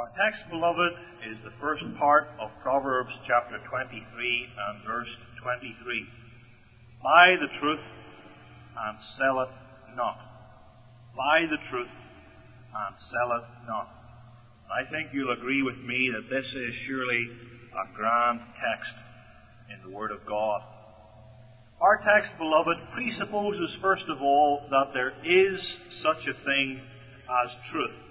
Our text, beloved, is the first part of Proverbs chapter 23 and verse 23. Buy the truth and sell it not. Buy the truth and sell it not. I think you'll agree with me that this is surely a grand text in the Word of God. Our text, beloved, presupposes first of all that there is such a thing as truth.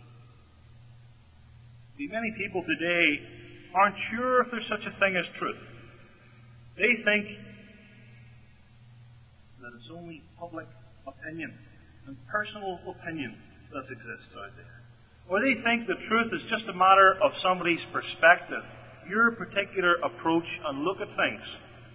Many people today aren't sure if there's such a thing as truth. They think that it's only public opinion and personal opinion that exists out there. Or they think the truth is just a matter of somebody's perspective, your particular approach and look at things.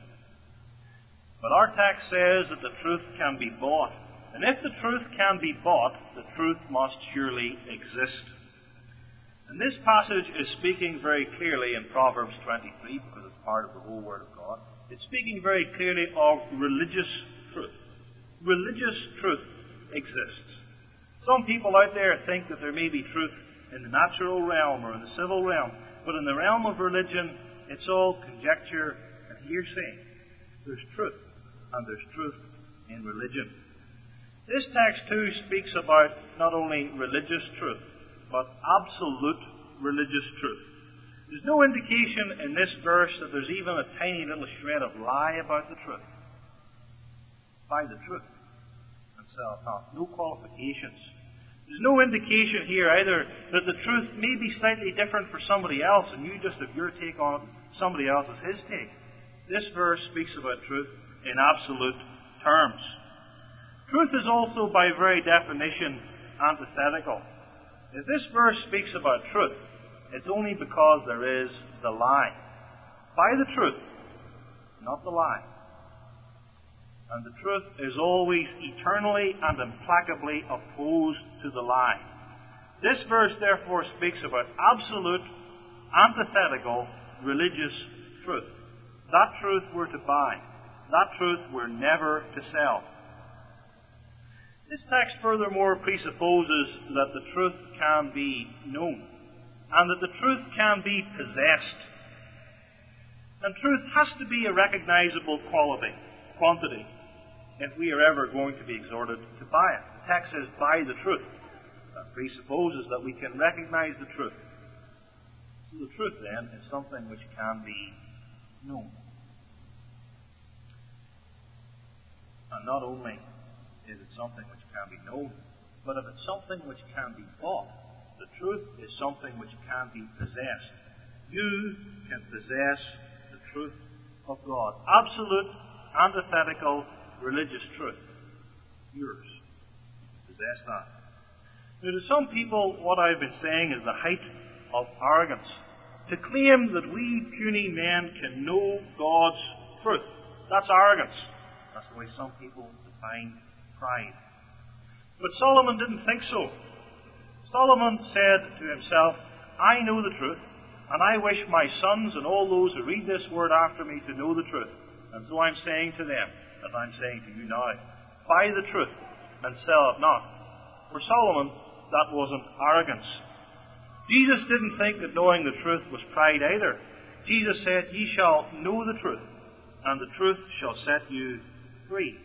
But our text says that the truth can be bought. And if the truth can be bought, the truth must surely exist. And this passage is speaking very clearly in Proverbs 23, because it's part of the whole Word of God. It's speaking very clearly of religious truth. Religious truth exists. Some people out there think that there may be truth in the natural realm or in the civil realm, but in the realm of religion, it's all conjecture and hearsay. There's truth, and there's truth in religion. This text, too, speaks about not only religious truth, but absolute religious truth. There's no indication in this verse that there's even a tiny little shred of lie about the truth. Buy the truth and sell it not. No qualifications. There's no indication here either that the truth may be slightly different for somebody else and you just have your take on it, somebody else has his take. This verse speaks about truth in absolute terms. Truth is also, by very definition, antithetical. If this verse speaks about truth, it's only because there is the lie. Buy the truth, not the lie. And the truth is always eternally and implacably opposed to the lie. This verse, therefore, speaks about absolute, antithetical, religious truth. That truth we're to buy. That truth we're never to sell. This text furthermore presupposes that the truth can be known and that the truth can be possessed. And truth has to be a recognizable quantity, if we are ever going to be exhorted to buy it. The text says, buy the truth. That presupposes that we can recognize the truth. So the truth, then, is something which can be known. And not only is it something which can be known, but if it's something which can be bought, the truth is something which can be possessed. You can possess the truth of God. Absolute, antithetical, religious truth. Yours. You can possess that. Now, to some people, what I've been saying is the height of arrogance. To claim that we puny men can know God's truth. That's arrogance. That's the way some people define pride. But Solomon didn't think so. Solomon said to himself, I know the truth, and I wish my sons and all those who read this word after me to know the truth. And so I'm saying to them, as I'm saying to you now, buy the truth and sell it not. For Solomon, that wasn't arrogance. Jesus didn't think that knowing the truth was pride either. Jesus said, ye shall know the truth, and the truth shall set you free.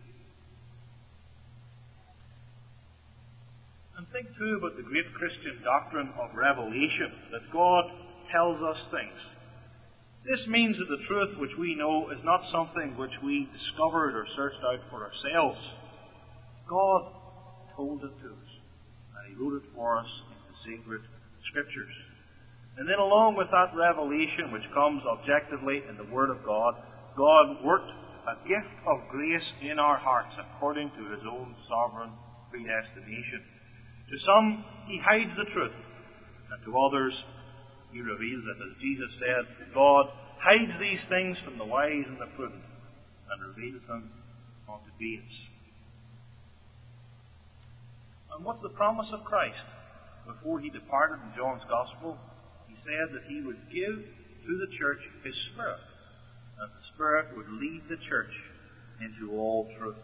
And think too about the great Christian doctrine of revelation, that God tells us things. This means that the truth which we know is not something which we discovered or searched out for ourselves. God told it to us, and He wrote it for us in the sacred Scriptures. And then along with that revelation which comes objectively in the Word of God, God worked a gift of grace in our hearts according to His own sovereign predestination. To some, He hides the truth, and to others, He reveals it. As Jesus said, God hides these things from the wise and the prudent, and reveals them unto babes. And what's the promise of Christ? Before He departed in John's Gospel, He said that He would give to the church His Spirit, and the Spirit would lead the church into all truth.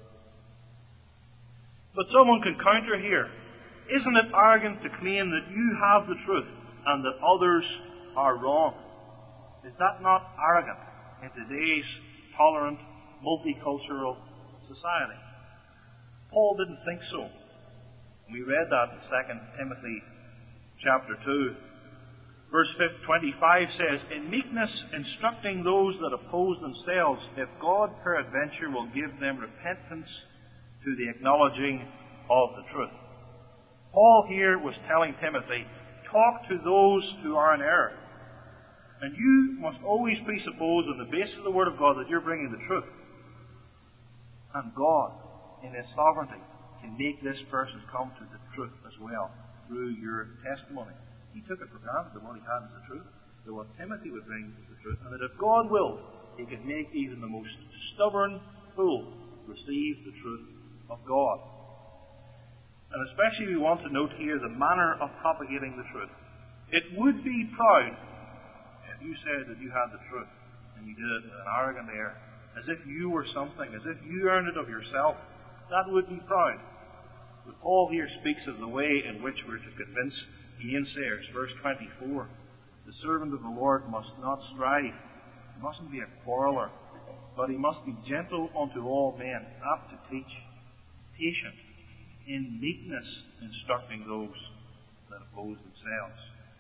But someone can counter here. Isn't it arrogant to claim that you have the truth and that others are wrong. Is that not arrogant in today's tolerant, multicultural society? Paul didn't think so. We read that in 2 Timothy chapter 2. Verse 25 says, "In meekness instructing those that oppose themselves, if God peradventure will give them repentance to the acknowledging of the truth." Paul here was telling Timothy, talk to those who are in error. And you must always presuppose on the basis of the Word of God that you're bringing the truth. And God, in His sovereignty, can make this person come to the truth as well through your testimony. He took it for granted that what he had was the truth, that what Timothy would bring was the truth, and that if God willed, He could make even the most stubborn fool receive the truth of God. And especially we want to note here the manner of propagating the truth. It would be proud if you said that you had the truth and you did it with an arrogant air, as if you were something, as if you earned it of yourself. That would be proud. But Paul here speaks of the way in which we're to convince gainsayers. Verse 24, "The servant of the Lord must not strive. He mustn't be a quarreler, but he must be gentle unto all men, apt to teach, patient, in meekness instructing those that oppose themselves."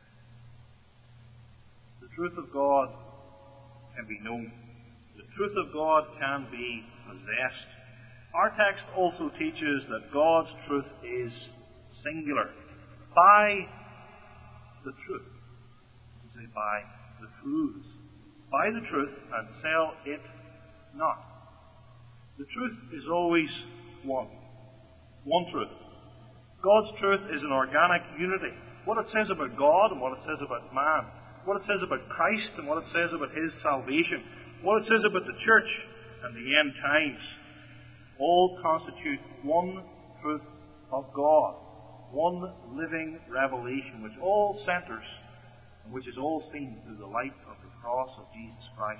The truth of God can be known. The truth of God can be possessed. Our text also teaches that God's truth is singular. Buy the truth. You say, buy the truths. Buy the truth and sell it not. The truth is always one. One truth. God's truth is an organic unity. What it says about God and what it says about man. What it says about Christ and what it says about His salvation. What it says about the church and the end times. All constitute one truth of God. One living revelation which all centres and which is all seen through the light of the cross of Jesus Christ.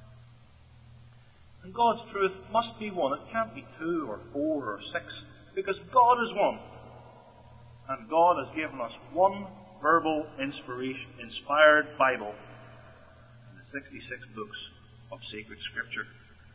And God's truth must be one. It can't be 2 or 4 or 6, because God is one. And God has given us one verbal inspired Bible in the 66 books of sacred Scripture.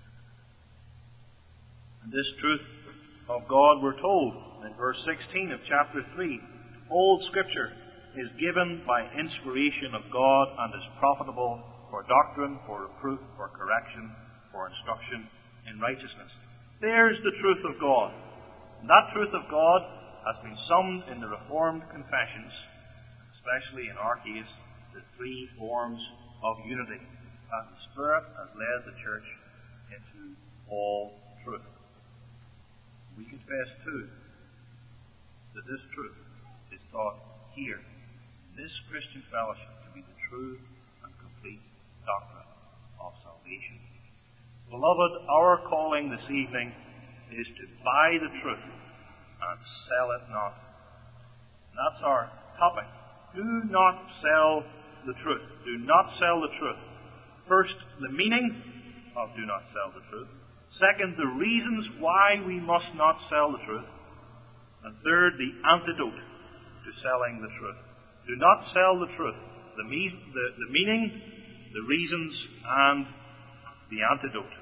And this truth of God, we're told in verse 16 of chapter 3, all Scripture is given by inspiration of God and is profitable for doctrine, for reproof, for correction, for instruction in righteousness. There's the truth of God. And that truth of God has been summed in the Reformed confessions, especially in our case, the 3 forms of unity, as the Spirit has led the church into all truth. We confess, too, that this truth is taught here, in this Christian fellowship, to be the true and complete doctrine of salvation. Beloved, our calling this evening is to buy the truth and sell it not. And that's our topic. Do not sell the truth. Do not sell the truth. First, the meaning of do not sell the truth. Second, the reasons why we must not sell the truth. And third, the antidote to selling the truth. Do not sell the truth. The meaning, the reasons, and the antidote.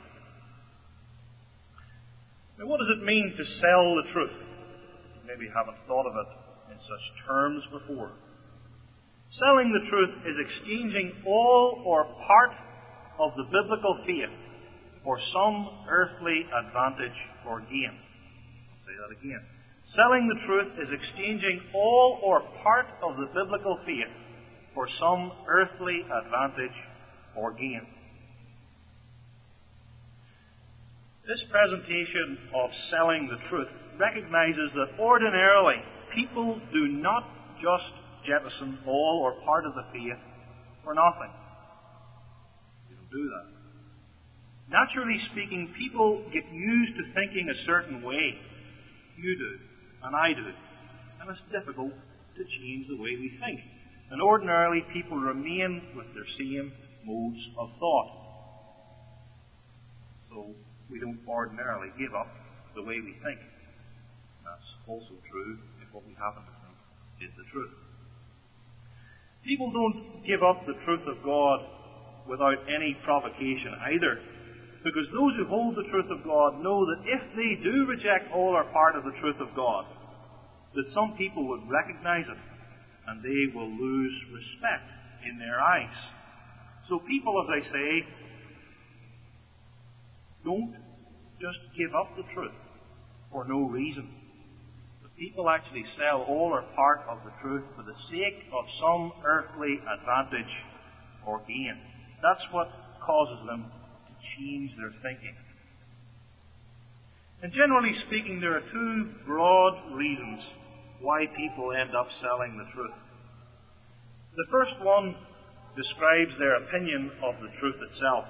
Now, what does it mean to sell the truth? Maybe you haven't thought of it in such terms before. Selling the truth is exchanging all or part of the biblical faith for some earthly advantage or gain. I'll say that again. Selling the truth is exchanging all or part of the biblical faith for some earthly advantage or gain. This presentation of selling the truth recognizes that ordinarily people do not just jettison all or part of the faith for nothing. They don't do that. Naturally speaking, people get used to thinking a certain way. You do, and I do. And it's difficult to change the way we think. And ordinarily people remain with their same modes of thought. So we don't ordinarily give up the way we think. That's also true if what we happen to think is the truth. People don't give up the truth of God without any provocation either, because those who hold the truth of God know that if they do reject all or part of the truth of God, that some people would recognize it and they will lose respect in their eyes. So people, as I say, don't just give up the truth for no reason. But people actually sell all or part of the truth for the sake of some earthly advantage or gain. That's what causes them to change their thinking. And generally speaking, there are two broad reasons why people end up selling the truth. The first one describes their opinion of the truth itself.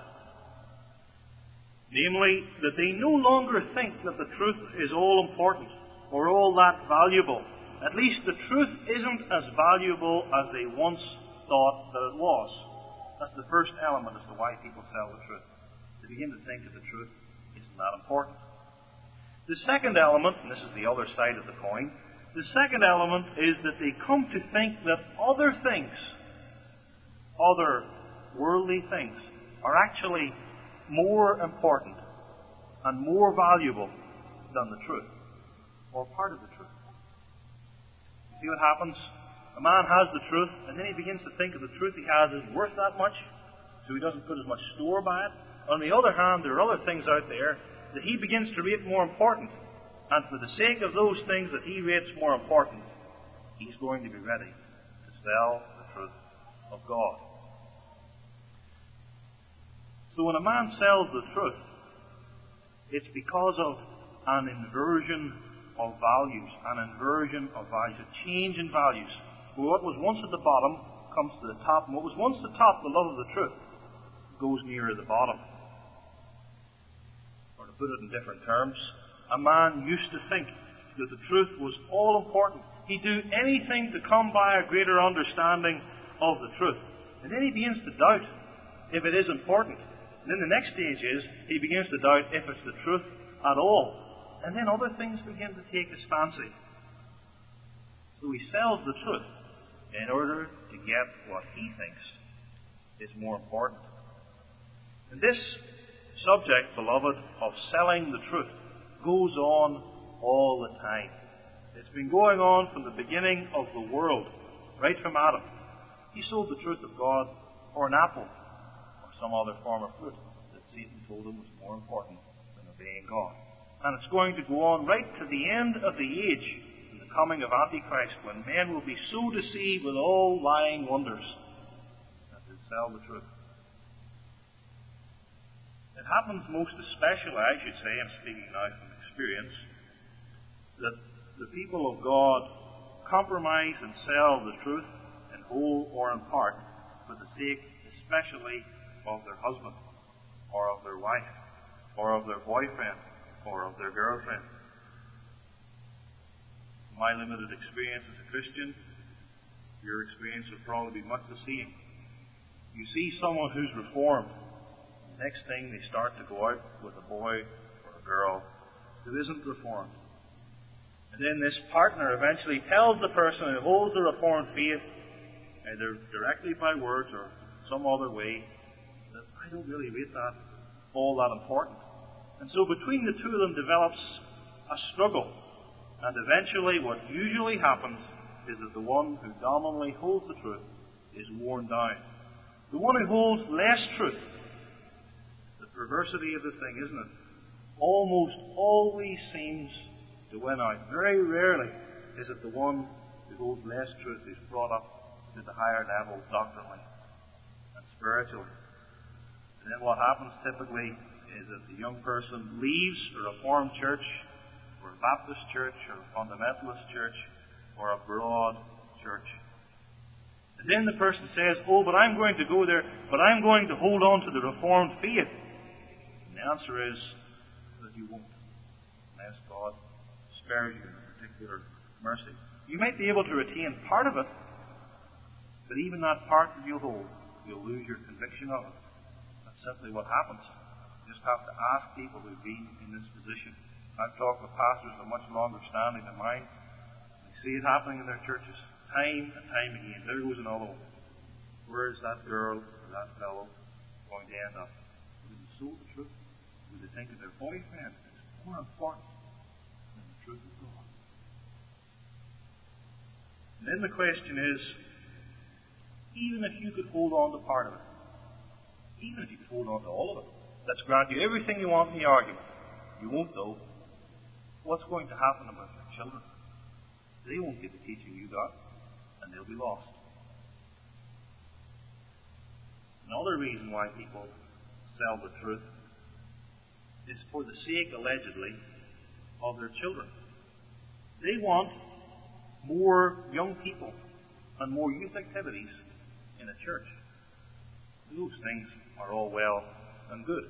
Namely, that they no longer think that the truth is all important or all that valuable. At least the truth isn't as valuable as they once thought that it was. That's the first element as to why people sell the truth. They begin to think that the truth isn't that important. The second element, and this is the other side of the coin, the second element is that they come to think that other things, other worldly things, are actually more important and more valuable than the truth, or part of the truth. See what happens? A man has the truth, and then he begins to think that the truth he has is worth that much, so he doesn't put as much store by it. On the other hand, there are other things out there that he begins to rate more important, and for the sake of those things that he rates more important, he's going to be ready to sell the truth of God. So when a man sells the truth, it's because of an inversion of values, a change in values. Where what was once at the bottom comes to the top, and what was once the top, the love of the truth, goes nearer the bottom. Or to put it in different terms, a man used to think that the truth was all important. He'd do anything to come by a greater understanding of the truth. And then he begins to doubt if it is important. And then the next stage is he begins to doubt if it's the truth at all. And then other things begin to take his fancy. So he sells the truth in order to get what he thinks is more important. And this subject, beloved, of selling the truth goes on all the time. It's been going on from the beginning of the world, right from Adam. He sold the truth of God for an apple or some other form of fruit that Satan told him was more important than obeying God. And it's going to go on right to the end of the age, in the coming of Antichrist, when men will be so deceived with all lying wonders that they'll sell the truth. It happens most especially, I should say, I'm speaking now from experience, that the people of God compromise and sell the truth in whole or in part for the sake especially of their husband, or of their wife, or of their boyfriend, or of their girlfriend. My limited experience as a Christian, your experience will probably be much the same. You see someone who's reformed, next thing they start to go out with a boy or a girl who isn't reformed. And then this partner eventually tells the person who holds the reformed faith, either directly by words or some other way, that I don't really rate that all that important. And so between the two of them develops a struggle. And eventually what usually happens is that the one who dominantly holds the truth is worn down. The one who holds less truth, the perversity of the thing, isn't it, almost always seems to win out. Very rarely is it the one who holds less truth who's brought up to the higher level doctrinally and spiritually. And then what happens typically is that the young person leaves a Reformed church, or a Baptist church, or a Fundamentalist church, or a broad church. And then the person says, oh, but I'm going to go there, but I'm going to hold on to the Reformed faith. And the answer is that you won't, unless God spares you in a particular mercy. You might be able to retain part of it, but even that part that you hold, you'll lose your conviction of it. That's simply what happens. You just have to ask people who've been in this position. I've talked with pastors of much longer standing than mine. They see it happening in their churches, time and time again. There goes another one. Where is that girl or that fellow going to end up? Will they sow the truth? Will they think of their boyfriend as more important than the truth of God? And then the question is, even if you could hold on to part of it, even if you could hold on to all of it, let's grant you everything you want in the argument. You won't, though. What's going to happen about your children? They won't get the teaching you got, and they'll be lost. Another reason why people sell the truth is for the sake, allegedly, of their children. They want more young people and more youth activities in a church. Those things are all well and good.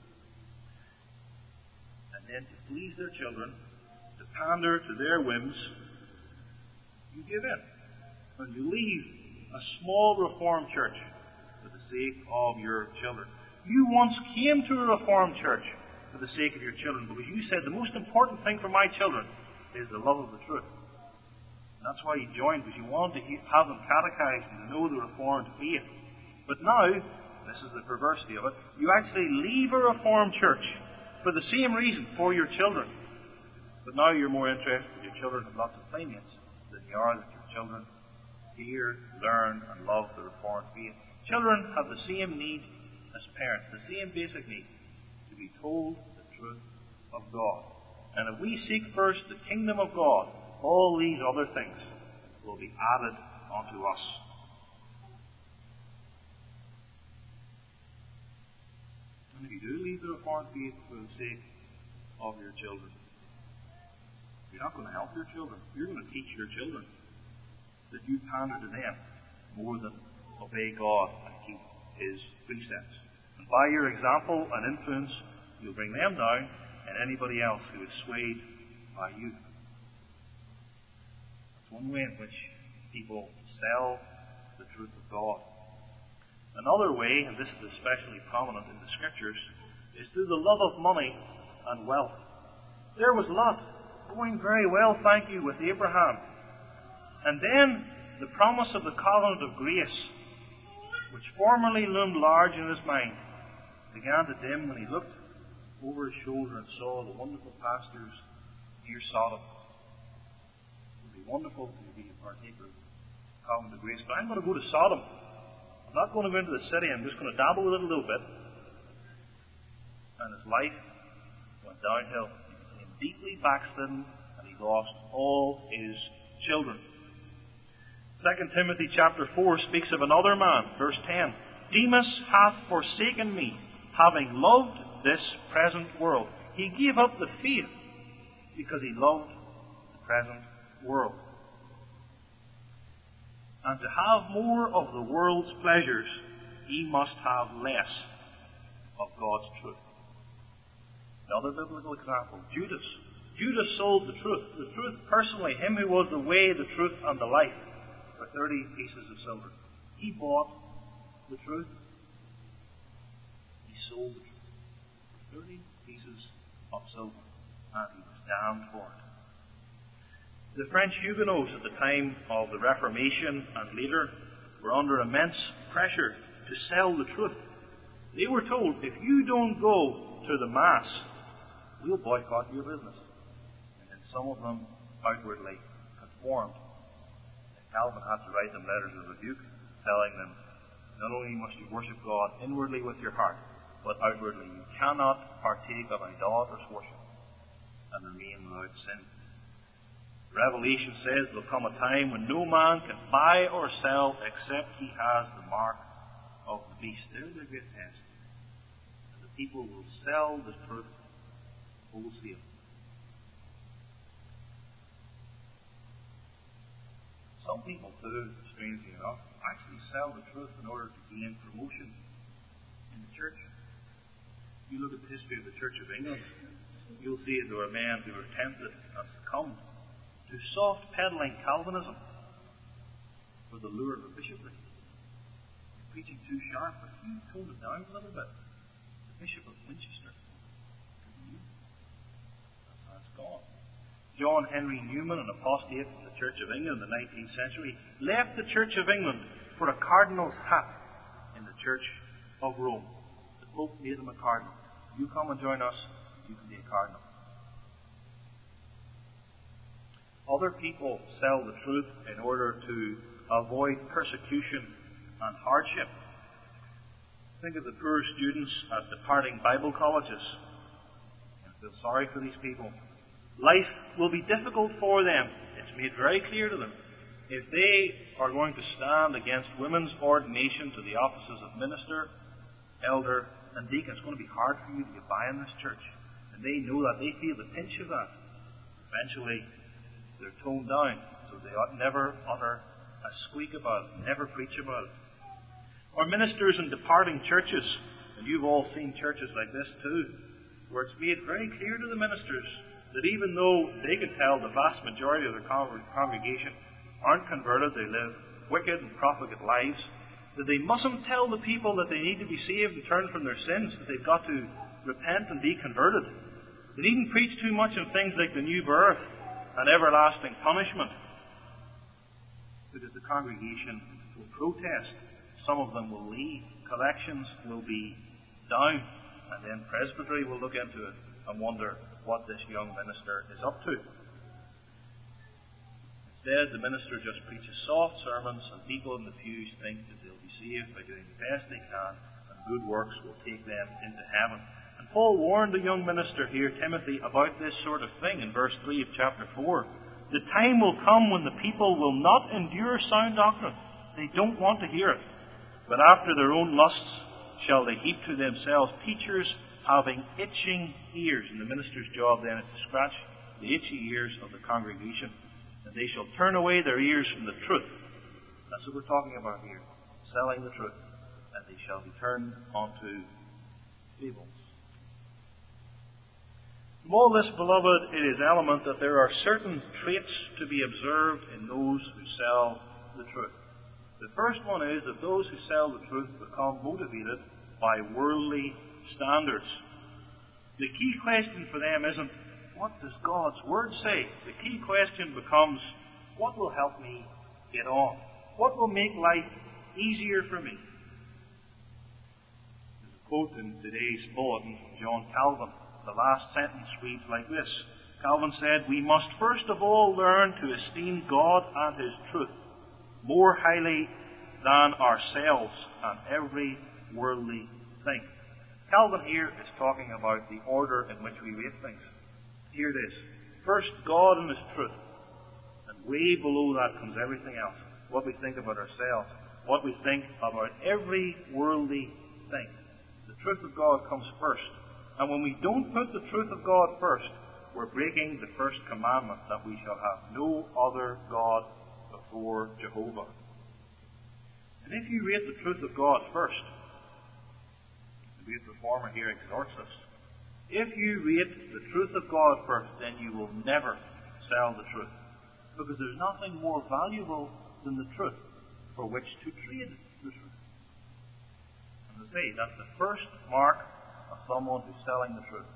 And then to please their children, to pander to their whims, you give in. And you leave a small Reformed church for the sake of your children. You once came to a Reformed church for the sake of your children because you said the most important thing for my children is the love of the truth. And that's why you joined, because you wanted to have them catechized and to know the Reformed faith. But now, this is the perversity of it, you actually leave a Reformed church for the same reason, for your children. But now you're more interested that your children have lots of playmates than you are that your children hear, learn, and love the Reformed faith. Children have the same need as parents, the same basic need, to be told the truth of God. And if we seek first the kingdom of God, all these other things will be added unto us. And if you do leave the Reformed faith for the sake of your children, you're not going to help your children. You're going to teach your children that you pander to them more than obey God and keep His precepts. And by your example and influence, you'll bring them down and anybody else who is swayed by you. That's one way in which people sell the truth of God. Another way, and this is especially prominent in the Scriptures, is through the love of money and wealth. There was Lot, going very well, thank you, with Abraham. And then the promise of the covenant of grace, which formerly loomed large in his mind, began to dim when he looked over his shoulder and saw the wonderful pastures near Sodom. It would be wonderful to be a partaker of the covenant of grace, but I'm going to go to Sodom. I'm not going to go into the city. I'm just going to dabble with it a little bit. And his life went downhill. He became deeply backslidden, and he lost all his children. 2 Timothy chapter 4 speaks of another man, verse 10. Demas hath forsaken me, having loved this present world. He gave up the faith because he loved the present world. And to have more of the world's pleasures, he must have less of God's truth. Another biblical example, Judas. Judas sold the truth personally, him who was the way, the truth, and the life, for 30 pieces of silver. He bought the truth. He sold the truth for 30 pieces of silver, and he was damned for it. The French Huguenots at the time of the Reformation and later were under immense pressure to sell the truth. They were told, if you don't go to the Mass, we'll boycott your business. And some of them outwardly conformed. And Calvin had to write them letters of rebuke, telling them, not only must you worship God inwardly with your heart, but outwardly you cannot partake of idolatrous worship and remain without sin. Revelation says there will come a time when no man can buy or sell except he has the mark of the beast. There's a great test. And the people will sell the truth wholesale. Some people, too, strangely enough, actually sell the truth in order to gain promotion in the church. If you look at the history of the Church of England, you'll see there were men who were tempted and succumbed to soft-peddling Calvinism for the lure of a bishopric. Preaching too sharp, but if you toned it down a little bit, the Bishop of Winchester, that's how it's gone. John Henry Newman, an apostate from the Church of England in the 19th century, left the Church of England for a cardinal's hat in the Church of Rome. The Pope made him a cardinal. You come and join us, you can be a cardinal. Other people sell the truth in order to avoid persecution and hardship. Think of the poor students at departing Bible colleges. I feel sorry for these people. Life will be difficult for them. It's made very clear to them. If they are going to stand against women's ordination to the offices of minister, elder, and deacon, it's going to be hard for you to get by in this church. And they know that. They feel the pinch of that. Eventually, they're toned down, so they ought never utter a squeak about it, never preach about it. Or ministers in departing churches, and you've all seen churches like this too, where it's made very clear to the ministers that even though they can tell the vast majority of their congregation aren't converted, they live wicked and profligate lives, that they mustn't tell the people that they need to be saved and turn from their sins, that they've got to repent and be converted. They needn't preach too much on things like the new birth and everlasting punishment, because the congregation will protest. Some of them will leave. Collections will be down. And then presbytery will look into it and wonder what this young minister is up to. Instead, the minister just preaches soft sermons, and people in the pews think that they'll be saved by doing the best they can, and good works will take them into heaven. And Paul warned the young minister here, Timothy, about this sort of thing in verse 3 of chapter 4. The time will come when the people will not endure sound doctrine. They don't want to hear it. But after their own lusts shall they heap to themselves teachers having itching ears. And the minister's job then is to scratch the itchy ears of the congregation. And they shall turn away their ears from the truth. That's what we're talking about here. Selling the truth. And they shall be turned onto fables. From all this, beloved, it is evident that there are certain traits to be observed in those who sell the truth. The first one is that those who sell the truth become motivated by worldly standards. The key question for them isn't, what does God's Word say? The key question becomes, what will help me get on? What will make life easier for me? There's a quote in today's bulletin from John Calvin. The last sentence reads like this. Calvin said, "We must first of all learn to esteem God and His truth more highly than ourselves and every worldly thing." Calvin here is talking about the order in which we rate things. Hear this. First, God and His truth. And way below that comes everything else. What we think about ourselves. What we think about every worldly thing. The truth of God comes first. And when we don't put the truth of God first, we're breaking the first commandment, that we shall have no other God before Jehovah. And if you rate the truth of God first, the great reformer here exhorts us, if you rate the truth of God first, then you will never sell the truth. Because there's nothing more valuable than the truth for which to trade the truth. And as I say, that's the first mark of someone who's selling the truth.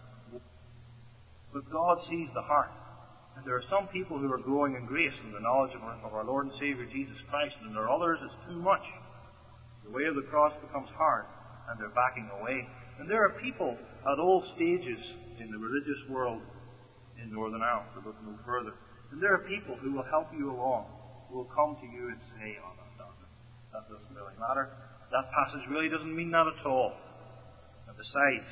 But God sees the heart. And there are some people who are growing in grace and the knowledge of our Lord and Savior Jesus Christ, and there are others it's too much. The way of the cross becomes hard, and they're backing away. And there are people at all stages in the religious world in Northern Ireland, to look no further. And there are people who will help you along, who will come to you and say, "Oh, that doesn't really matter. That passage really doesn't mean that at all. And besides,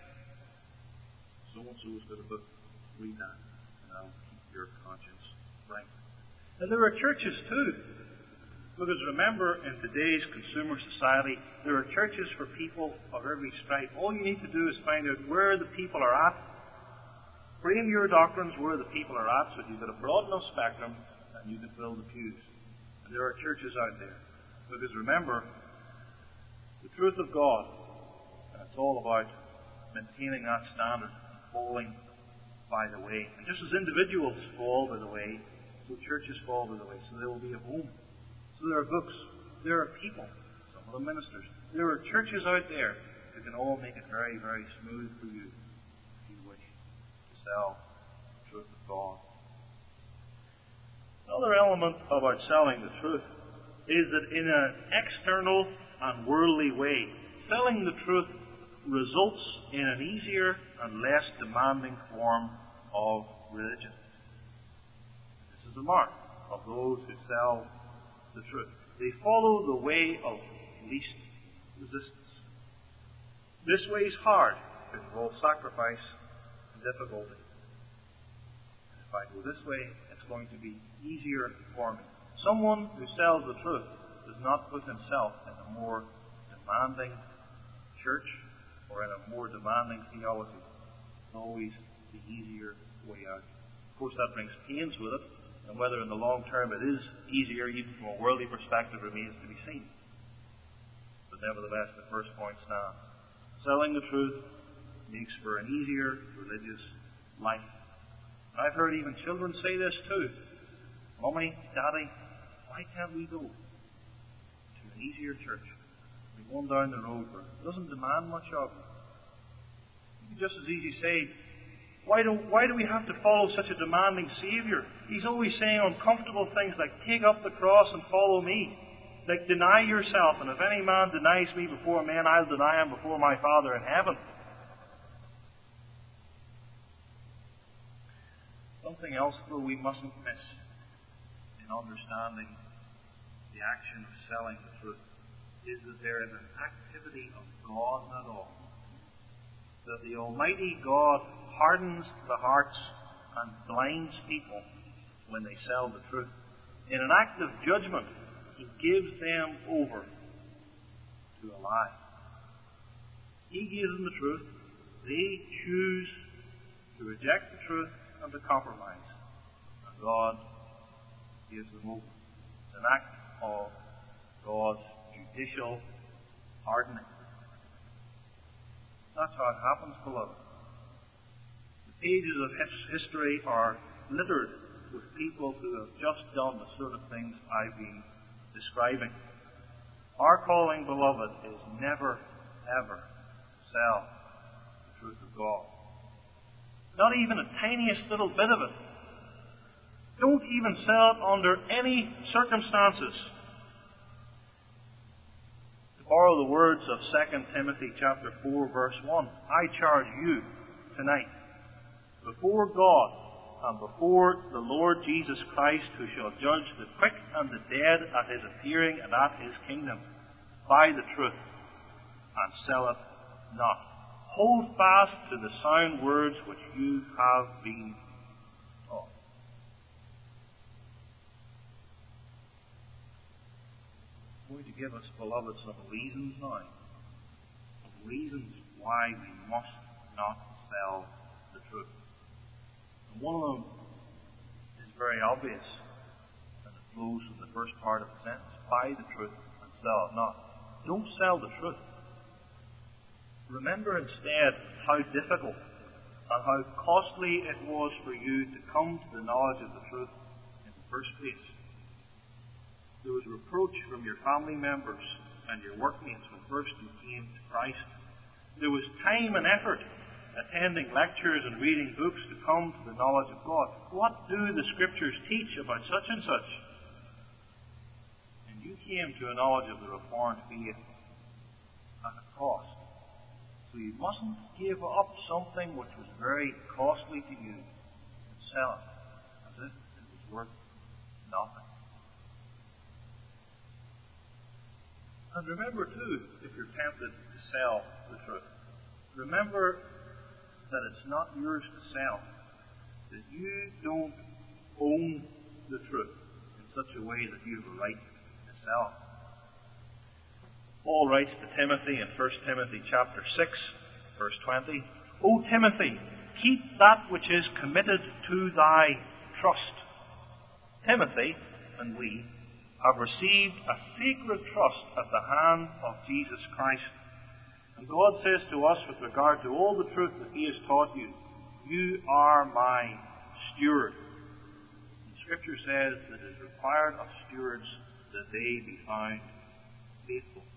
so-and-so's got a book, read that, and I'll keep your conscience right." And there are churches too. Because remember, in today's consumer society, there are churches for people of every stripe. All you need to do is find out where the people are at. Frame your doctrines where the people are at, so you've got a broad enough spectrum, and you can fill the pews. And there are churches out there. Because remember, the truth of God, and it's all about maintaining that standard and falling by the way. And just as individuals fall by the way, so churches fall by the way. So there will be a home. So there are books. There are people. Some of them ministers. There are churches out there who can all make it very, very smooth for you if you wish to sell the truth of God. Another element about selling the truth is that in an external and worldly way, selling the truth results in an easier and less demanding form of religion. This is the mark of those who sell the truth. They follow the way of least resistance. This way is hard. It involves sacrifice and difficulty. If I go this way, it's going to be easier for me. Someone who sells the truth does not put himself in a more demanding church or in a more demanding theology. It's always the easier way out. Of course, that brings pains with it, and whether in the long term it is easier, even from a worldly perspective, remains to be seen. But nevertheless, the first point stands. Selling the truth makes for an easier religious life. And I've heard even children say this too. Mommy, Daddy, why can't we go to an easier church? We go down the road where it doesn't demand much of us. You could just as easy say, why do we have to follow such a demanding Savior? He's always saying uncomfortable things like, take up the cross and follow me. Like, deny yourself, and if any man denies me before men, I'll deny him before my Father in heaven. Something else, though, we mustn't miss in understanding the action of selling the truth is that there is an activity of God in it all. That the Almighty God hardens the hearts and blinds people when they sell the truth. In an act of judgment, He gives them over to a lie. He gives them the truth. They choose to reject the truth and to compromise. And God gives them over. It's an act of God's judicial hardening. That's how it happens, beloved. The pages of history are littered with people who have just done the sort of things I've been describing. Our calling, beloved, is never, ever sell the truth of God. Not even a tiniest little bit of it. Don't even sell it under any circumstances. To borrow the words of 2 Timothy chapter 4, verse 1, I charge you tonight, before God and before the Lord Jesus Christ, who shall judge the quick and the dead at His appearing and at His kingdom, buy the truth and sell it not. Hold fast to the sound words which you have been taught. I'm going to give us, beloved, some reasons now. Some reasons why we must not sell the truth. And one of them is very obvious, and it flows from the first part of the sentence. Buy the truth and sell it not. Don't sell the truth. Remember instead how difficult and how costly it was for you to come to the knowledge of the truth in the first place. There was reproach from your family members and your workmates when first you came to Christ. There was time and effort attending lectures and reading books to come to the knowledge of God. What do the Scriptures teach about such and such? And you came to a knowledge of the Reformed faith at a cost. So you mustn't give up something which was very costly to you and sell it as if it was worth nothing. And remember too, if you're tempted to sell the truth, remember that it's not yours to sell. That you don't own the truth in such a way that you have a right to sell it. Paul writes to Timothy in 1 Timothy chapter 6, verse 20, O Timothy, keep that which is committed to thy trust. Timothy and we have received a sacred trust at the hand of Jesus Christ. And God says to us with regard to all the truth that He has taught you, you are my steward. And Scripture says that it is required of stewards that they be found faithful.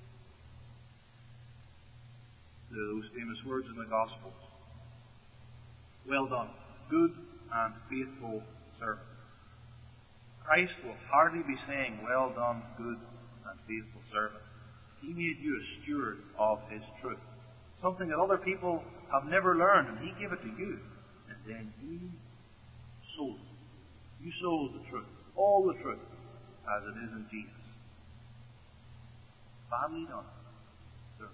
There are those famous words in the Gospels. Well done, good and faithful servant. Christ will hardly be saying, well done, good and faithful servant. He made you a steward of His truth. Something that other people have never learned, and He gave it to you. And then you sold it. You sold the truth, all the truth, as it is in Jesus. Badly done, sir.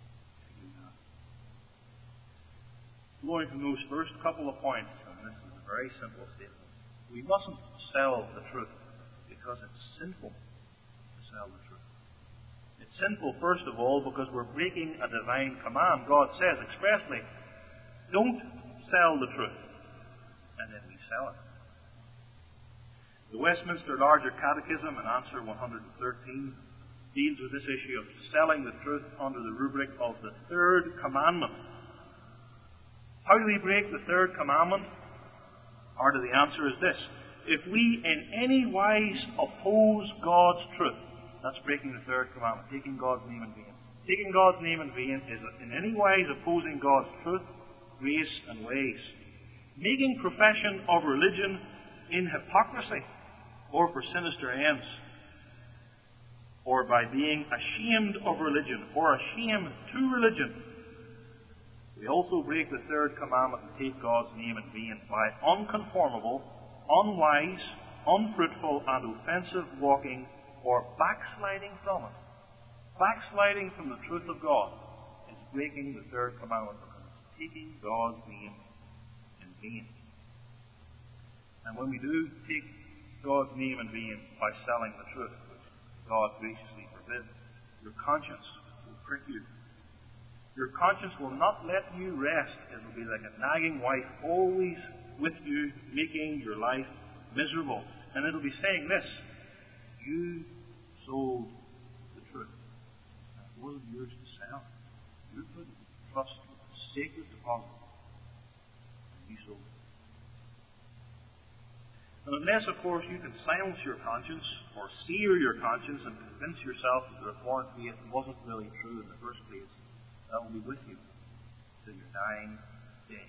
Going from those first couple of points, and this is a very simple statement. We mustn't sell the truth because it's sinful to sell the truth. It's sinful, first of all, because we're breaking a divine command. God says expressly, don't sell the truth. And then we sell it. The Westminster Larger Catechism in answer 113 deals with this issue of selling the truth under the rubric of the third commandment. How do we break the third commandment? Part of the answer is this. If we in any wise oppose God's truth, that's breaking the third commandment, taking God's name in vain. Taking God's name in vain is in any wise opposing God's truth, grace, and ways. Making profession of religion in hypocrisy, or for sinister ends, or by being ashamed of religion, or ashamed to religion. We also break the third commandment and take God's name in vain by unconformable, unwise, unfruitful, and offensive walking, or backsliding from it. Backsliding from the truth of God is breaking the third commandment because it's taking God's name in vain. And when we do take God's name in vain by selling the truth, which God graciously forbids, your conscience will prick you. Your conscience will not let you rest. It will be like a nagging wife, always with you, making your life miserable. And it'll be saying this, you sold the truth. And it wasn't yours to sell. You put trust in a sacred deposit. And you sold it. And unless, of course, you can silence your conscience or sear your conscience and convince yourself that the Reformed faith wasn't really true in the first place, that will be with you till your dying day.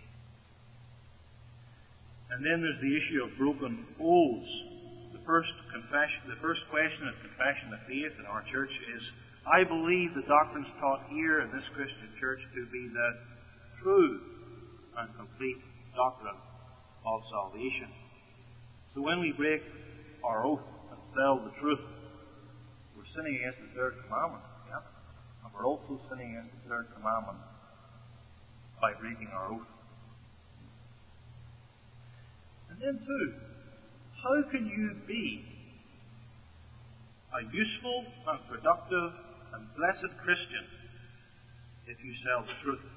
And then there's the issue of broken oaths. The first question of confession of faith in our church is, I believe the doctrines taught here in this Christian church to be the true and complete doctrine of salvation. So when we break our oath and sell the truth, we're sinning against the third commandment. Yeah? And we're also sinning against the third commandment by breaking our oath. And then too, how can you be a useful and productive and blessed Christian if you sell the truth?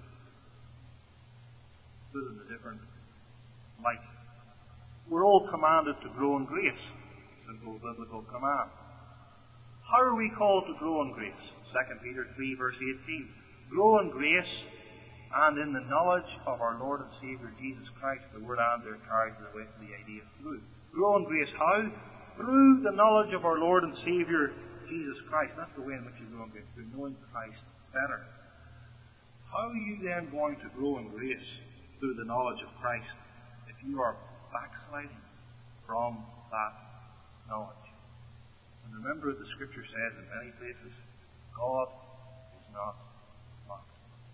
Put it in a different light. We're all commanded to grow in grace. Simple biblical command. How are we called to grow in grace? 2 Peter 3 verse 18. Grow in grace and in the knowledge of our Lord and Saviour Jesus Christ. The word "and" there carries away from the idea of through. Grow in grace. How? Through the knowledge of our Lord and Saviour Jesus Christ. That's the way in which you grow in grace. Through knowing Christ better. How are you then going to grow in grace through the knowledge of Christ if you are backsliding from that knowledge? And remember, the Scripture says in many places, God is not mocked.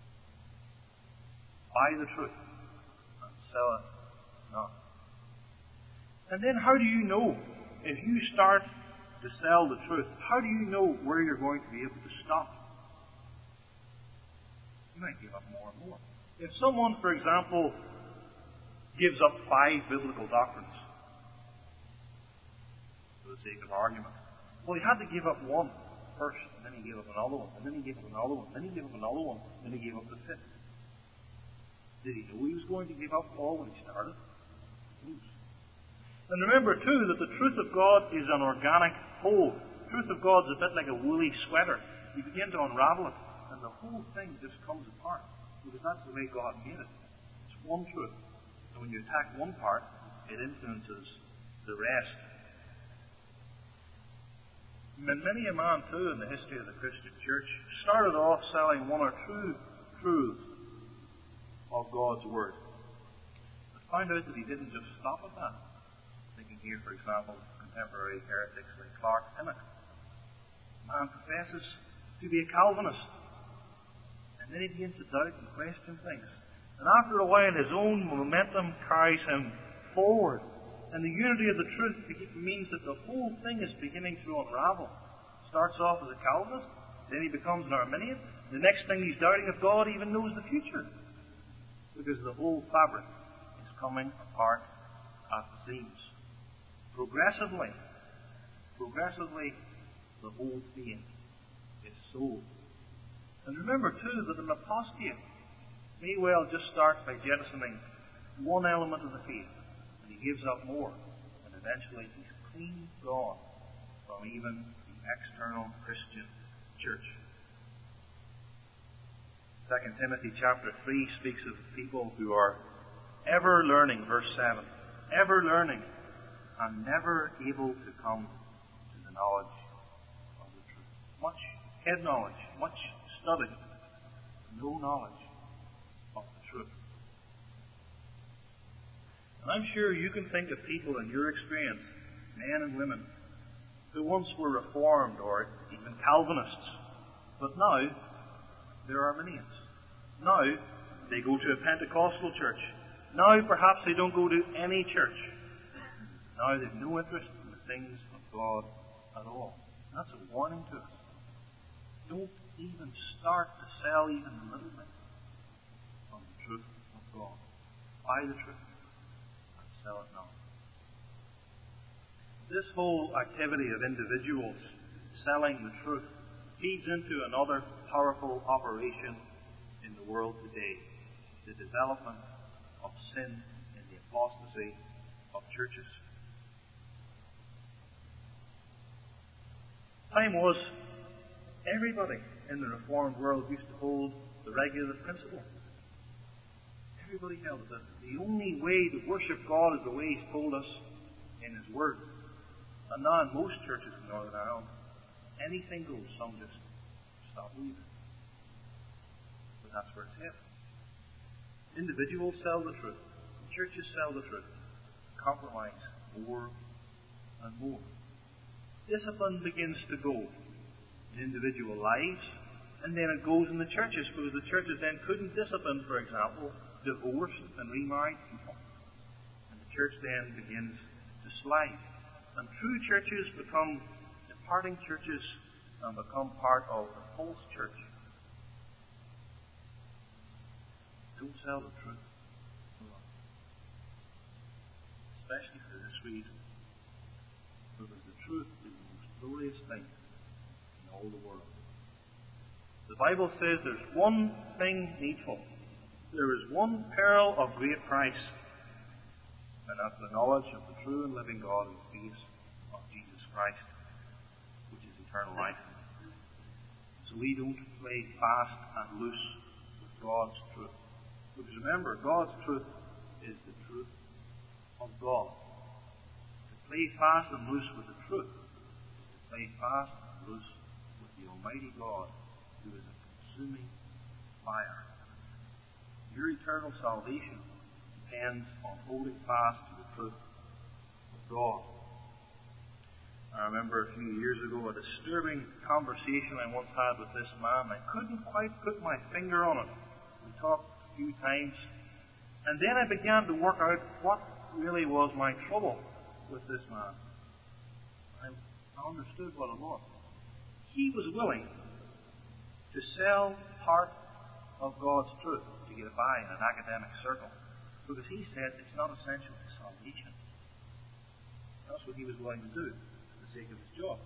Buy the truth and sell it not. And then how do you know, if you start to sell the truth, how do you know where you're going to be able to stop? You might give up more and more. If someone, for example, gives up 5 biblical doctrines for the sake of argument, well, he had to give up one first, and then he gave up another one, and then he gave up another one, and then he gave up another one, and then he gave up the 5th. Did he know he was going to give up all when he started? And remember, too, that the truth of God is an organic whole. The truth of God is a bit like a woolly sweater. You begin to unravel it, and the whole thing just comes apart, because that's the way God made it. It's one truth. And when you attack one part, it influences the rest. And many a man, too, in the history of the Christian church started off selling one or two truths of God's Word. But found out that he didn't just stop at that. Thinking here, for example, contemporary heretics like Clark Emmett. man professes to be a Calvinist. And then he begins to doubt and question things. And after a while, his own momentum carries him forward. And the unity of the truth means that the whole thing is beginning to unravel. Starts off as a Calvinist, then he becomes an Arminian. The next thing he's doubting if God even knows the future. Because the whole fabric is coming apart at the seams. Progressively, the whole thing is sold. And remember too that an apostate may well just start by jettisoning one element of the faith, and he gives up more, and eventually he's clean gone from even the external Christian church. 2 Timothy chapter 3 speaks of people who are ever learning, verse 7, ever learning and never able to come to the knowledge of the truth. Much head knowledge, much study, no knowledge of the truth. And I'm sure you can think of people in your experience, men and women, who once were Reformed or even Calvinists, but now they're Arminians. Now they go to a Pentecostal church. Now perhaps they don't go to any church. Now they've no interest in the things of God at all. And that's a warning to us. Don't even start to sell even a little bit on the truth of God. Buy the truth and sell it not. This whole activity of individuals selling the truth feeds into another powerful operation in the world today, the development of sin in the apostasy of churches. Time was everybody in the Reformed world used to hold the regulative principle. Everybody held it. The only way to worship God is the way He's told us in His Word. And now in most churches in Northern Ireland, anything goes. Some just stop believing. But that's where it's headed. Individuals sell the truth. Churches sell the truth. Compromise more and more. Discipline begins to go in individual lives, and then it goes in the churches, because the churches then couldn't discipline, for example, divorced and remarried people. And the church then begins to slide. And true churches become departing churches and become part of the false church. Don't sell the truth. Especially for this reason. Because the truth is the most glorious thing in all the world. The Bible says there's one thing needful. There is one pearl of great price. And that's the knowledge of the true and living God in the face of Jesus Christ, which is eternal life. So we don't play fast and loose with God's truth. Because remember, God's truth is the truth of God. To play fast and loose with the truth is to play fast and loose with the Almighty God, who is a consuming fire. Your eternal salvation depends on holding fast to the truth of God. I remember a few years ago a disturbing conversation I once had with this man. I couldn't quite put my finger on it. We talked a few times, and then I began to work out what really was my trouble with this man. I understood what it was. He was willing to sell part of God's truth to get by in an academic circle, because he said it's not essential to salvation. That's what he was willing to do for the sake of his job.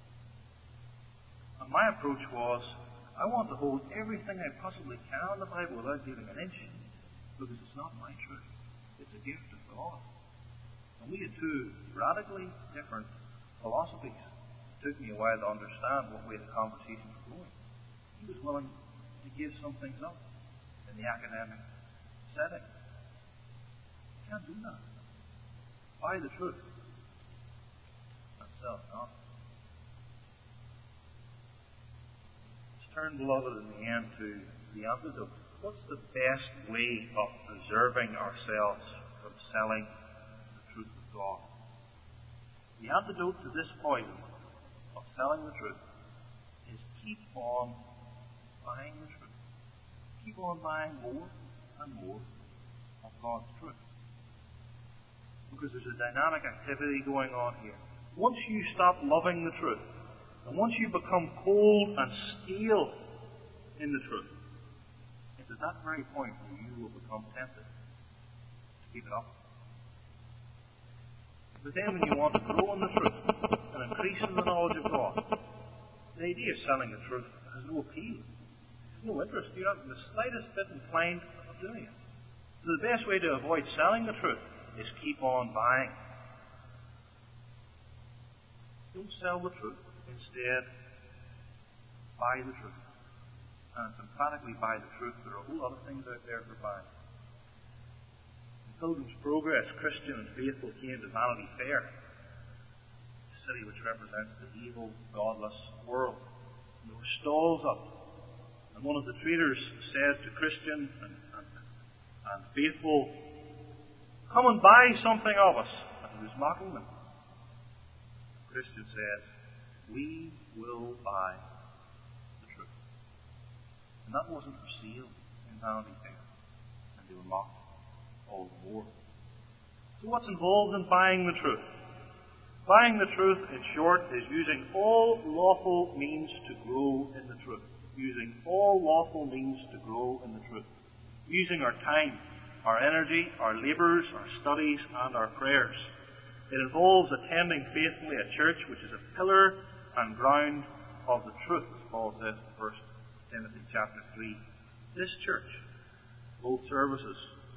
And my approach was, I want to hold everything I possibly can in the Bible without giving an inch, because it's not my truth. It's a gift of God. And we had two radically different philosophies. It took me a while to understand what way the conversation was going. He was willing to give some things up in the academic setting. You can't do that. Buy the truth and sell it not. Let's turn, beloved, in the end to the antidote. What's the best way of preserving ourselves from selling the truth of God? The antidote to this poison of selling the truth keep on buying the truth. Keep on buying more and more of God's truth. Because there's a dynamic activity going on here. Once you stop loving the truth, and once you become cold and stale in the truth, it's at that very point where you will become tempted to keep it up. But then when you want to grow in the truth and increase in the knowledge of God, the idea of selling the truth has no appeal. There's no interest. You're not in the slightest bit inclined of doing it. So the best way to avoid selling the truth is keep on buying. Don't sell the truth. Instead, buy the truth. And it's emphatically buy the truth. There are a whole lot of things out there for buying. In Pilgrim's Progress, Christian and faithful came to Vanity Fair, a city which represents the evil, godless world. And there were stalls up. And one of the traders said to Christian and faithful, "Come and buy something of us." And he was mocking them. Christian said, "We will buy the truth." And that wasn't for sale in Vanity Fair. And they were mocked all the more. So what's involved in buying the truth? Buying the truth, in short, is using all lawful means to grow in the truth. Using all lawful means to grow in the truth. Using our time, our energy, our labours, our studies, and our prayers. It involves attending faithfully a church which is a pillar and ground of the truth, as Paul says in 1 Timothy chapter 3. This church, both services.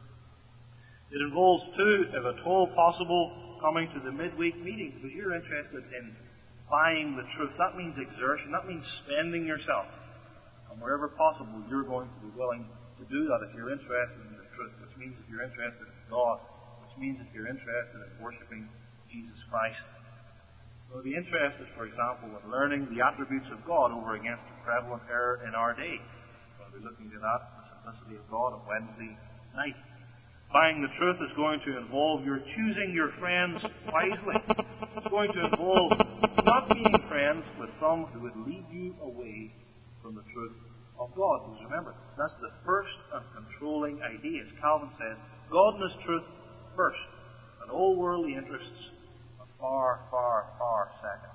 It involves too, if at all possible, coming to the midweek meetings, because you're interested in buying the truth. That means exertion, that means spending yourself. And wherever possible, you're going to be willing to do that if you're interested in the truth, which means if you're interested in God, which means if you're interested in worshipping Jesus Christ. So be interested, for example, in learning the attributes of God over against the prevalent error in our day. We'll be looking at that, the simplicity of God, on Wednesday night. Buying the truth is going to involve your choosing your friends wisely. It's going to involve not being friends with some who would lead you away from the truth of God. Because remember, that's the first and controlling idea. As Calvin says, God and His truth first, and all worldly interests are far, far, far second.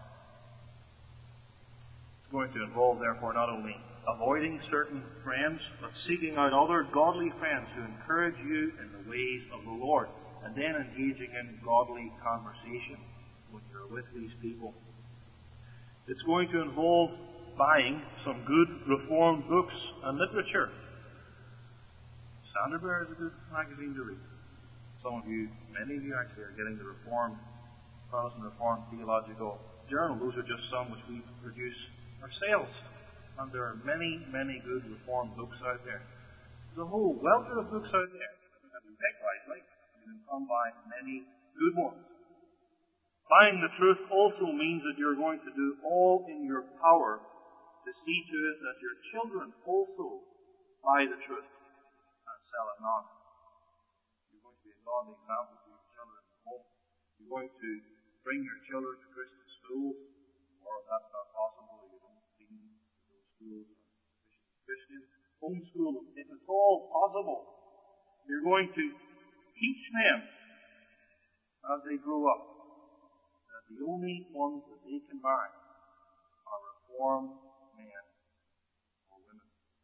It's going to involve, therefore, not only avoiding certain friends, but seeking out other godly friends who encourage you in the ways of the Lord, and then engaging in godly conversation when you're with these people. It's going to involve buying some good Reformed books and literature. Standard Bearer is a good magazine to read. Some of you, many of you actually, are getting the Protestant Reformed Theological Journal. Those are just some which we produce ourselves. And there are many, many good Reformed books out there. There's a whole welter of books out there. If you pick wisely, you can come by many good ones. Buying the truth also means that you're going to do all in your power to see to it that your children also buy the truth and sell it not. You're going to be a godly example to your children at home. You're going to bring your children to Christian schools, or if that's not possible, you don't feed those schools Christian. Homeschool, if it's all possible. You're going to teach them as they grow up that the only ones that they can marry are Reformed men or women.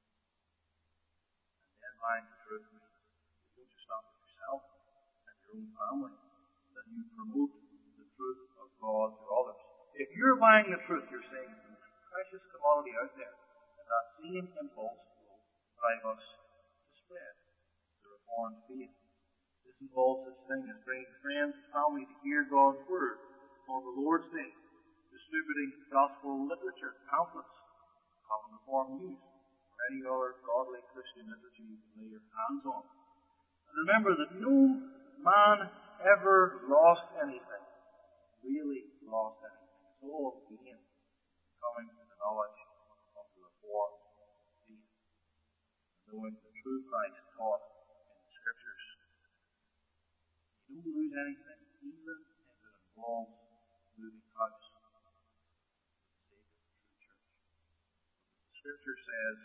And then buying the truth means you don't just stop with yourself and your own family, that you promote the truth of God to others. If you're buying the truth, you're saying it's the most precious commodity out there, and that same impulse will drive us to spread the Reformed faith. This involves such thing as bringing friends and family to hear God's Word on the Lord's Day, distributing gospel literature, pamphlets, Common Reformed News, or any other godly Christian liturgy you can lay your hands on. And remember that no man ever lost anything, really lost anything. It's all gain coming to the knowledge of the Reformed faith, knowing the true Christ taught in the Scriptures. You don't lose anything, even if it involves moving house for the sake of the true church. Scripture says,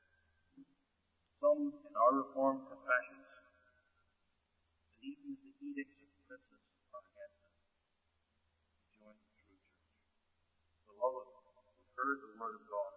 some in our Reformed confessions, that even the edicts of princes are against us to join the true church. Beloved, we've heard the word of God.